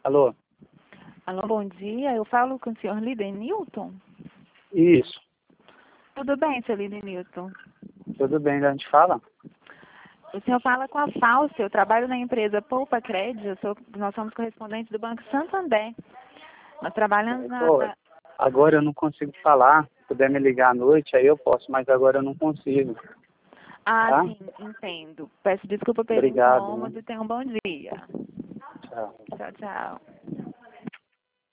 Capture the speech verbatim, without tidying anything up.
Alô? Alô, bom dia. Eu falo com o senhor Lidenilton? Isso. Tudo bem, seu Lidenilton? Tudo bem, a gente fala? O senhor fala com a Fausta. Eu trabalho na empresa Poupa Crédito. Eu sou, nós somos correspondentes do Banco Santander. Nós trabalhamos na... Pô, agora eu não consigo falar. Se puder me ligar à noite, aí eu posso, mas agora eu não consigo. Ah, Tá? sim, entendo. Peço desculpa pelo Obrigado, incômodo né? e tenha um bom dia. Tchau. Tchau, tchau.